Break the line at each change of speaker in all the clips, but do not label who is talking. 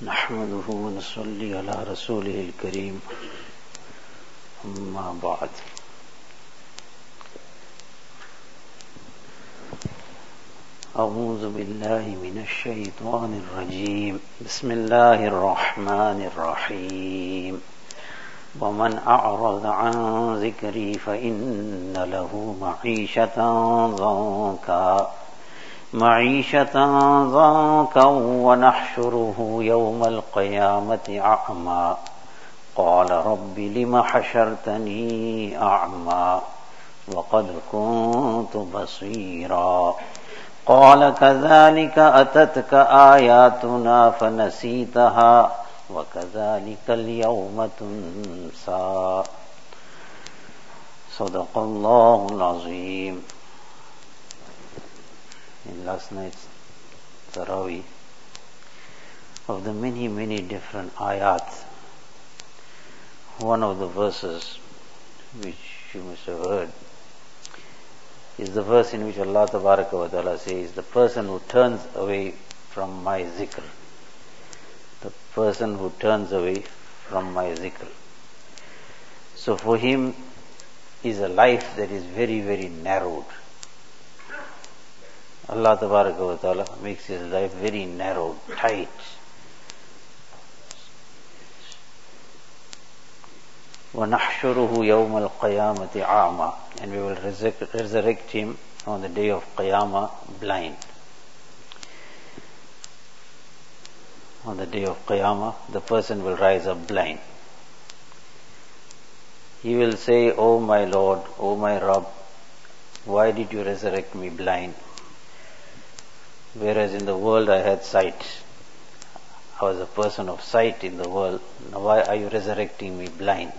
نحمده ونصلي على رسوله الكريم أما بعد أعوذ بالله من الشيطان الرجيم بسم الله الرحمن الرحيم ومن أعرض عن ذكري فإن له معيشة ضنكا ونحشره يوم القيامة أعمى قال رب لم حشرتني أعمى وقد كنت بصيرا قال كذلك أتتك آياتنا فنسيتها وكذلك اليوم تنسى صدق الله العظيم. In last night's Tarawih, of the many different ayat, one of the verses which you must have heard is the verse in which Allah Tabaraka wa Ta'ala says, the person who turns away from my zikr, the person who turns away from my zikr. So for him is a life that is very narrowed. Allah Tabaraka wa Ta'ala makes his life very narrow, tight. وَنَحْشُرُهُ يَوْمَ الْقِيَامَةِ أَعْمَى, and we will resurrect him on the day of Qiyamah blind. On the day of Qiyamah, the person will rise up blind. He will say, "O my Lord, O my Rabb, why did you resurrect me blind? Whereas in the world I had sight. I was a person of sight in the world. Now why are you resurrecting me blind?"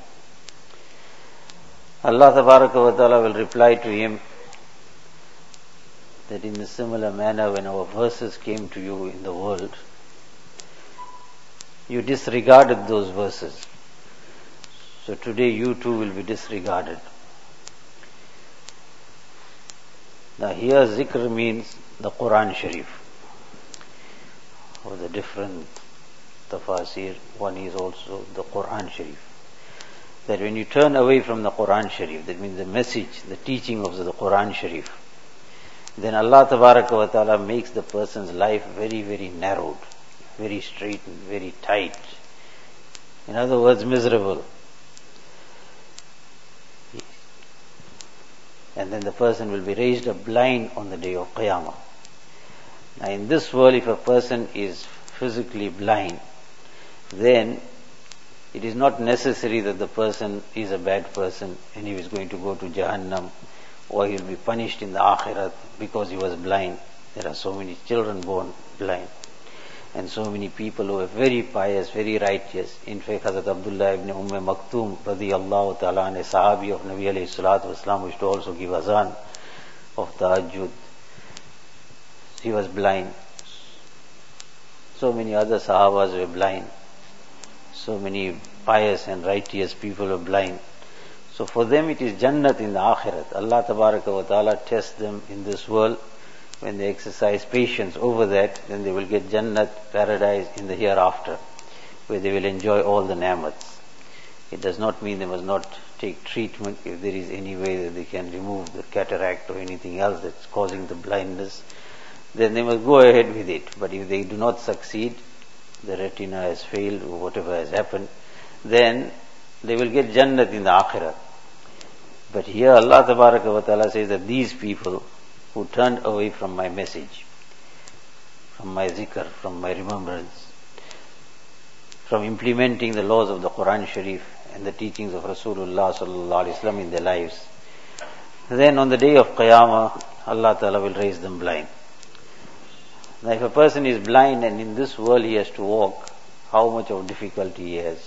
Allah Tabaraka wa Ta'ala will reply to him that in a similar manner, when our verses came to you in the world, you disregarded those verses. So today you too will be disregarded. Now here zikr means the Quran Sharif. Or the different tafasir, one is also the Quran Sharif. That when you turn away from the Quran Sharif, that means the message, the teaching of the Quran Sharif, then Allah Tabaraka wa Ta'ala makes the person's life very narrowed, very straightened, very tight. In other words, miserable. And then the person will be raised up blind on the day of Qiyamah. Now in this world, if a person is physically blind, then it is not necessary that the person is a bad person and he is going to go to Jahannam, or he will be punished in the Akhirat because he was blind. There are so many children born blind, and so many people who are very pious, very righteous. In fact, Hazrat Abdullah ibn Maktoum radiyallahu ta'ala, a sahabi of Nabi alayhi salatu wasalam, used to also give azan of tahajjud. He was blind. So many other sahabas were blind. So many pious and righteous people were blind. So for them it is Jannat in the Akhirat. Allah Tabaraka wa Ta'ala tests them in this world. When they exercise patience over that, then they will get Jannat, paradise in the hereafter, where they will enjoy all the ni'mats. It does not mean they must not take treatment if there is any way that they can remove the cataract or anything else that's causing the blindness. Then they must go ahead with it. But if they do not succeed, the retina has failed or whatever has happened, then they will get Jannat in the Akhirat. But here Allah Tabaraka wa Ta'ala says that these people who turned away from my message, from my zikr, from my remembrance, from implementing the laws of the Quran Sharif and the teachings of Rasulullah sallallahu alaihi wasallam in their lives, then on the day of Qiyamah, Allah Ta'ala will raise them blind. Now if a person is blind and in this world he has to walk, how much of difficulty he has.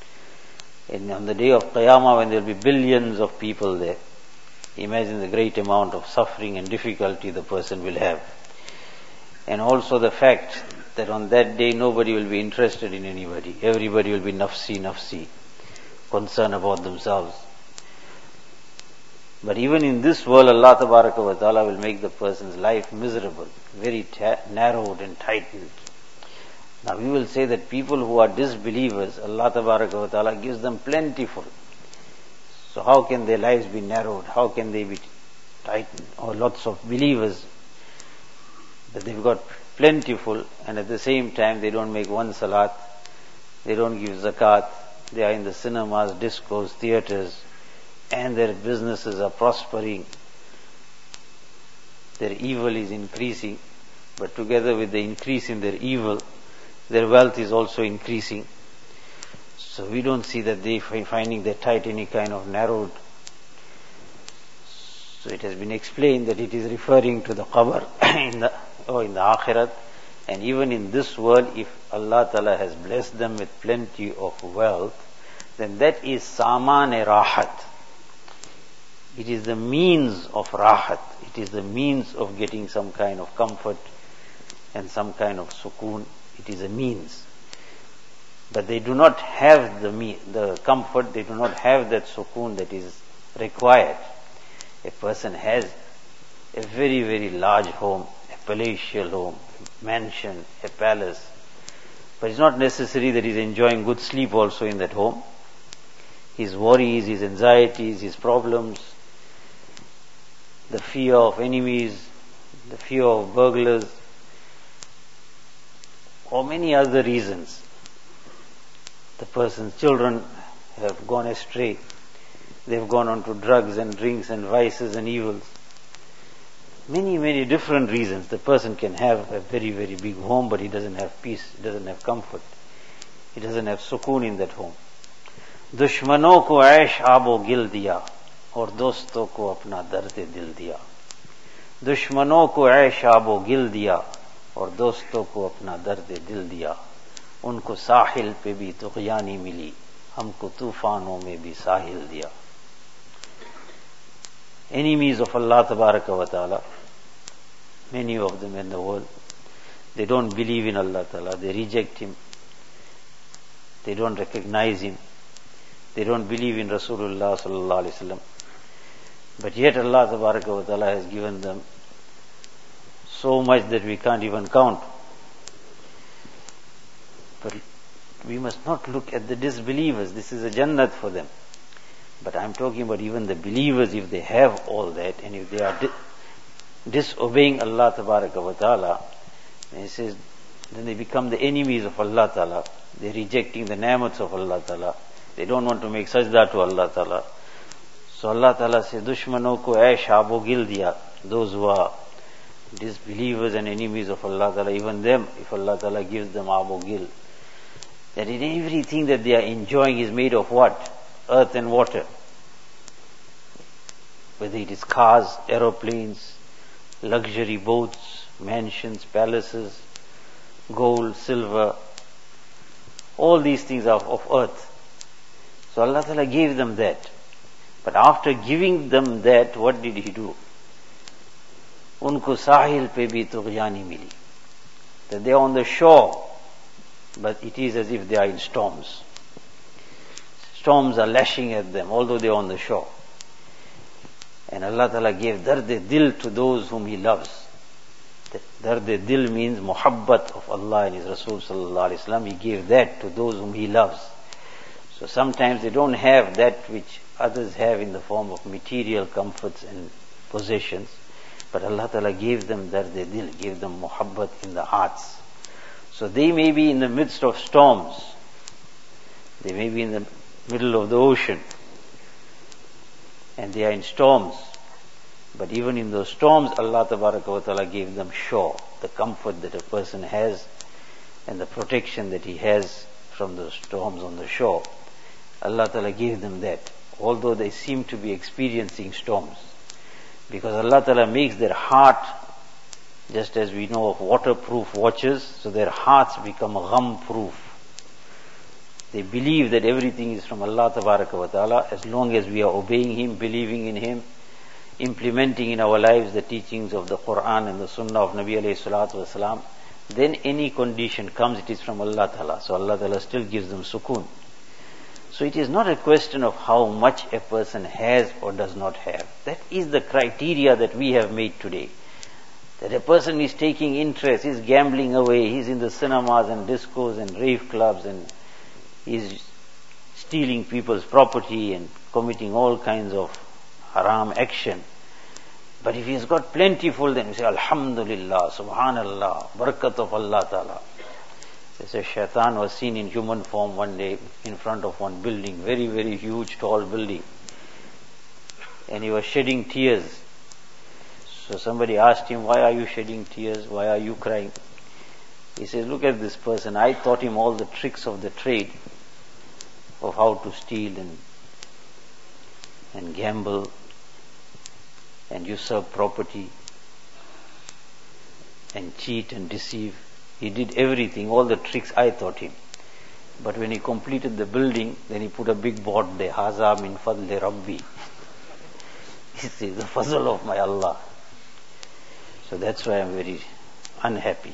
And on the day of Qiyamah, when there will be billions of people there, imagine the great amount of suffering and difficulty the person will have. And also the fact that on that day nobody will be interested in anybody. Everybody will be nafsi, concerned about themselves. But even in this world, Allah Tabaraka wa Ta'ala will make the person's life miserable, very narrowed and tightened. Now we will say that people who are disbelievers, Allah Tabaraka wa Ta'ala gives them plentiful. So how can their lives be narrowed? How can they be tightened? Or lots of believers, that they've got plentiful and at the same time they don't make one salat, they don't give zakat, they are in the cinemas, discos, theaters, and their businesses are prospering. Their evil is increasing, but together with the increase in their evil, their wealth is also increasing. So we don't see that they finding their tight any kind of narrowed. So it has been explained that it is referring to the qabr in the akhirat, and even in this world, if Allah Ta'ala has blessed them with plenty of wealth, then that is saman-e rahat. It is the means of rahat. It is the means of getting some kind of comfort and some kind of sukoon. It is a means. But they do not have the comfort, they do not have that sukoon that is required. A person has a very, very large home, a palatial home, a mansion, a palace. But it's not necessary that he's enjoying good sleep also in that home. His worries, his anxieties, his problems, the fear of enemies, the fear of burglars, or many other reasons. The person's children have gone astray. They've gone on to drugs and drinks and vices and evils. Many, many different reasons. The person can have a very, very big home, but he doesn't have peace, he doesn't have comfort. He doesn't have sukoon in that home. दुश्मनों को ऐश आबो गिल दिया और दोस्तों को अपना दर्द दिल दिया. दुश्मनों को ऐश आबो गिल दिया और दोस्तों को अपना दर्द दिल दिया. उनको साहिल पे भी तुग़यानी मिली, हमको तूफानों में भी साहिल दिया. Enemies of Allah Tabaraka wa Ta'ala, many of them in the world, they don't believe in Allah Ta'ala, they reject Him, they don't recognize Him, they don't believe in Rasulullah Sallallahu Alaihi Wasallam. But yet Allah Tabaraka wa Ta'ala has given them so much that we can't even count. But we must not look at the disbelievers. This is a Jannat for them. But I'm talking about even the believers, if they have all that, and if they are disobeying Allah Tabaraka wa Ta'ala, then he says, then they become the enemies of Allah Ta'ala. They're rejecting the ni'mats of Allah Ta'ala. They don't want to make sajda to Allah Ta'ala. So Allah Ta'ala says, Dushmano ko aish abo gil diya. Those who are disbelievers and enemies of Allah Ta'ala, even them, if Allah Ta'ala gives them abo gil, that in everything that they are enjoying is made of what? Earth and water. Whether it is cars, aeroplanes, luxury boats, mansions, palaces, gold, silver, all these things are of earth. So Allah Ta'ala gave them that. But after giving them that, what did He do? Unko sahil pe bhi tughyani mili. That they are on the shore, but it is as if they are in storms. Storms are lashing at them, although they are on the shore. And Allah Ta'ala gave dard-e-dil to those whom He loves. Dard-e-dil means muhabbat of Allah and His Rasul Sallallahu Alaihi Wasallam. He gave that to those whom He loves. So sometimes they don't have that which others have in the form of material comforts and possessions. But Allah Ta'ala gave them dard-e-dil, gave them muhabbat in the hearts. So they may be in the midst of storms. They may be in the middle of the ocean, and they are in storms. But even in those storms, Allah Tabaraka wa Ta'ala gave them shore, the comfort that a person has and the protection that he has from those storms on the shore. Allah Ta'ala gave them that, although they seem to be experiencing storms. Because Allah Ta'ala makes their heart, just as we know of waterproof watches, so their hearts become gham-proof. They believe that everything is from Allah Tabaraka wa Ta'ala. As long as we are obeying Him, believing in Him, implementing in our lives the teachings of the Quran and the Sunnah of Nabi alayhi salatu wasalam, then any condition comes, it is from Allah Ta'ala. So Allah Ta'ala still gives them sukoon. So it is not a question of how much a person has or does not have. That is the criteria that we have made today. That a person is taking interest, he's gambling away, he's in the cinemas and discos and rave clubs and he's stealing people's property and committing all kinds of haram action. But if he's got plentiful, then we say, Alhamdulillah, Subhanallah, Barakat of Allah Ta'ala. They say Shaitan was seen in human form one day in front of one building, very, very huge, tall building. And he was shedding tears. So somebody asked him, why are you shedding tears? Why are you crying? He says, look at this person. I taught him all the tricks of the trade of how to steal and gamble and usurp property and cheat and deceive. He did everything, all the tricks I taught him. But when he completed the building, then he put a big board there, Haza min fadli Rabbi. He says, the fazl of my Allah. So that's why I'm very unhappy.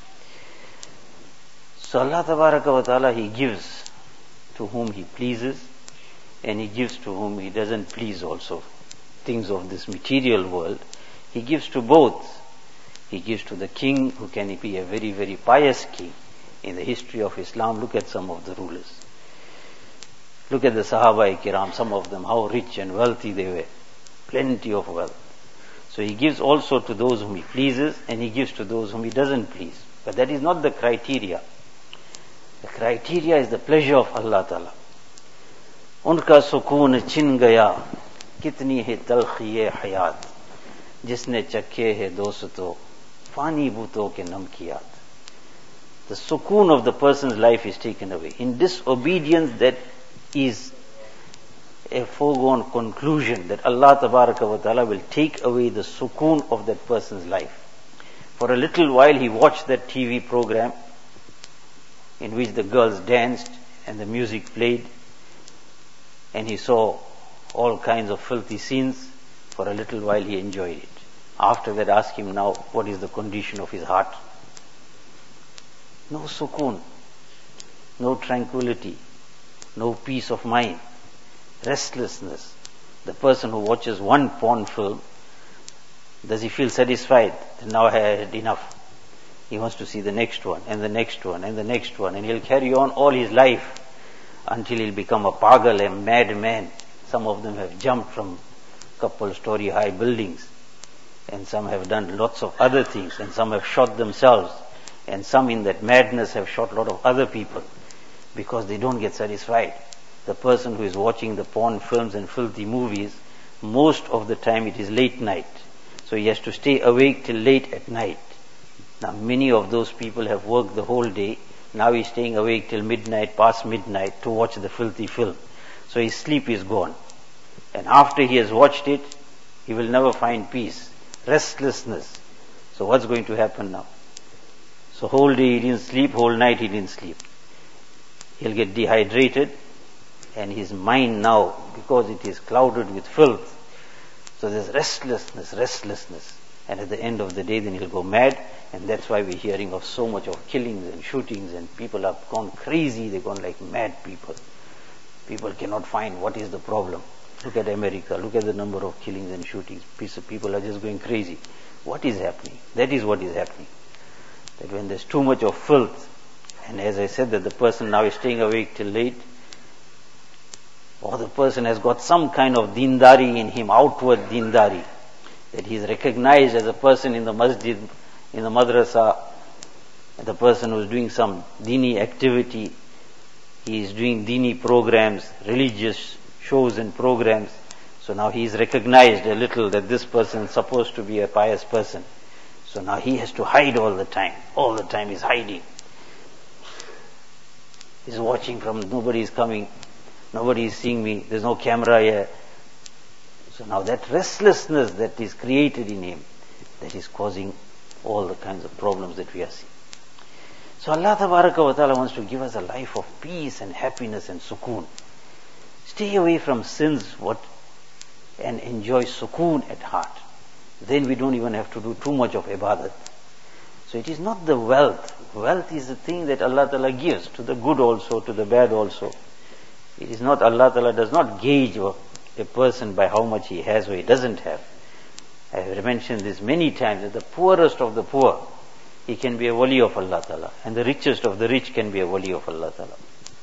So Allah Tabaraka wa Ta'ala, He gives to whom He pleases and He gives to whom He doesn't please also. Things of this material world, He gives to both. He gives to the king who can be a very, very pious king. In the history of Islam, look at some of the rulers. Look at the Sahaba-i-Kiram, some of them, how rich and wealthy they were. Plenty of wealth. So He gives also to those whom He pleases and He gives to those whom He doesn't please. But that is not the criteria. The criteria is the pleasure of Allah Ta'ala. Unka sukoon chin gaya, kitni hai talkhi hai hayat, jisne chakke hai dosto, fani bhuto ke namkiyat. The sukoon of the person's life is taken away. In disobedience, that is a foregone conclusion that Allah Tabaraka wa Ta'ala will take away the sukoon of that person's life. For a little while he watched that TV program in which the girls danced and the music played and he saw all kinds of filthy scenes. For a little while he enjoyed it. After that, ask him now, what is the condition of his heart? No sukoon, no tranquility, no peace of mind, restlessness. The person who watches one porn film, does he feel satisfied? Now I had enough. He wants to see the next one and the next one and the next one, and he'll carry on all his life until he'll become a pagal, a madman. Some of them have jumped from couple-story high buildings, and some have done lots of other things, and some have shot themselves, and some in that madness have shot a lot of other people because they don't get satisfied. The person who is watching the porn films and filthy movies, most of the time it is late night. So he has to stay awake till late at night. Now many of those people have worked the whole day. Now he's staying awake till midnight, past midnight to watch the filthy film. So his sleep is gone. And after he has watched it, he will never find peace. Restlessness. So what's going to happen now? So whole day he didn't sleep, whole night he didn't sleep. He'll get dehydrated, and his mind now, because it is clouded with filth, so there's restlessness. And at the end of the day, then he'll go mad, and that's why we're hearing of so much of killings and shootings, and people have gone crazy, they've gone like mad people. People cannot find what is the problem. Look at America, look at the number of killings and shootings. People are just going crazy. What is happening? That is what is happening. That when there's too much of filth, and as I said that the person now is staying awake till late, or the person has got some kind of dindari in him, outward dindari, that he is recognized as a person in the masjid, in the madrasa, the person who is doing some dini activity, he is doing dini programs, religious shows and programs. So now he is recognized a little that this person is supposed to be a pious person. So now he has to hide all the time. All the time he's hiding. He's watching from, nobody is coming, nobody is seeing me, there's no camera here. So now that restlessness that is created in him, that is causing all the kinds of problems that we are seeing. So Allah Tabaraka wa Ta'ala wants to give us a life of peace and happiness and sukoon. Stay away from sins and enjoy sukoon at heart. Then we don't even have to do too much of ibadat. So it is not the wealth. Wealth is the thing that Allah Ta'ala gives, to the good also, to the bad also. It is not, Allah Ta'ala does not gauge a person by how much he has or he doesn't have. I have mentioned this many times, that the poorest of the poor, he can be a wali of Allah Ta'ala, and the richest of the rich can be a wali of Allah Ta'ala.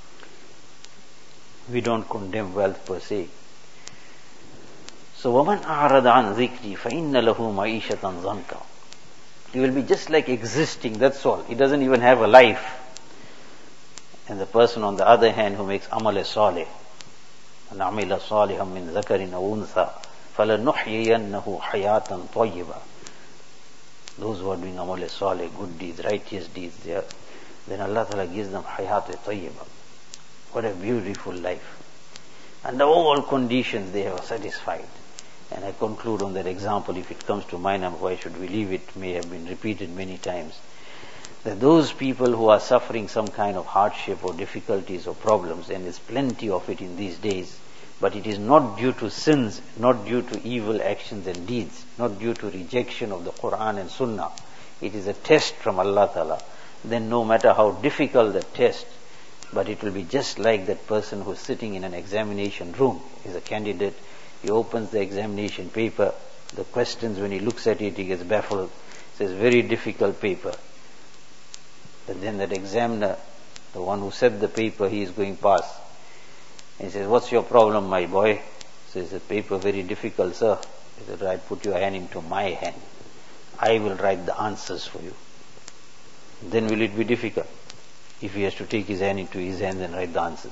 We don't condemn wealth per se. So, وَمَنْ أَعْرَضَ عَنْ ذِكْرِي فَإِنَّ لَهُ مَعِيشَةً ضَنْكًا. He will be just like existing, that's all. He doesn't even have a life. And the person on the other hand who makes amal salih, and amila saliham min zakarin aw untha, فَلَنُحْيِيَنَّهُ حَيَاةً طَيِّبًا. Those who are doing amal salih, good deeds, righteous deeds, then Allah Ta'ala gives them hayat tayyiba. What a beautiful life. Under all conditions they are satisfied. And I conclude on that example, if it comes to mind, why should we leave it, may have been repeated many times, that those people who are suffering some kind of hardship or difficulties or problems, and there's plenty of it in these days, but it is not due to sins, not due to evil actions and deeds, not due to rejection of the Quran and Sunnah. It is a test from Allah Ta'ala. Then no matter how difficult the test, but it will be just like that person who is sitting in an examination room, is a candidate. He opens the examination paper, the questions, when he looks at it, he gets baffled. It says, very difficult paper. But then that examiner, the one who set the paper, he is going past. He says, what's your problem, my boy? Says, the paper very difficult, sir. He said, right, put your hand into my hand. I will write the answers for you. Then will it be difficult? If he has to take his hand into his hand and write the answers.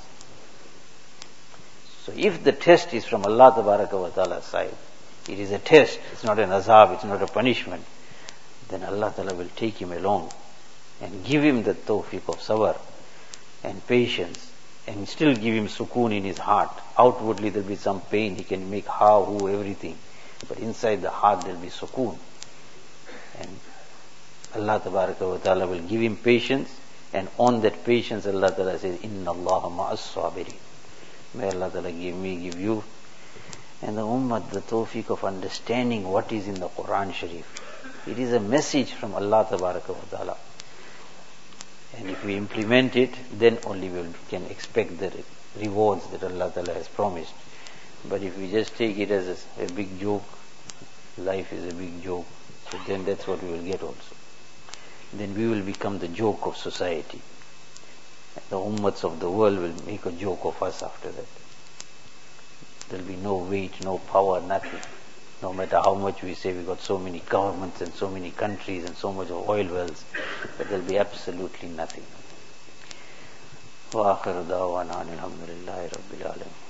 So if the test is from Allah Tabaraka wa Ta'ala's side, it is a test, it's not an azab, it's not a punishment, then Allah Ta'ala will take him along and give him the tawfiq of sabr and patience, and still give him sukoon in his heart. Outwardly there will be some pain, he can make ha, hu, everything, but inside the heart there will be sukoon. And Allah Tabaraka wa Ta'ala will give him patience, and on that patience Allah Ta'ala says, Inna Allaha ma'as sabirin. May Allah Ta'ala give me, give you, and the ummah the tawfiq of understanding what is in the Quran Sharif. It is a message from Allah Tabaraka wa Ta'ala. And if we implement it, then only we can expect the rewards that Allah Ta'ala has promised. But if we just take it as a big joke, life is a big joke, so then that's what we will get also. Then we will become the joke of society. The ummats of the world will make a joke of us after that. There will be no weight, no power, nothing. No matter how much we say we got so many governments and so many countries and so much of oil wells, but there will be absolutely nothing. وآخر دعوانا الحمد لله رب العالمين.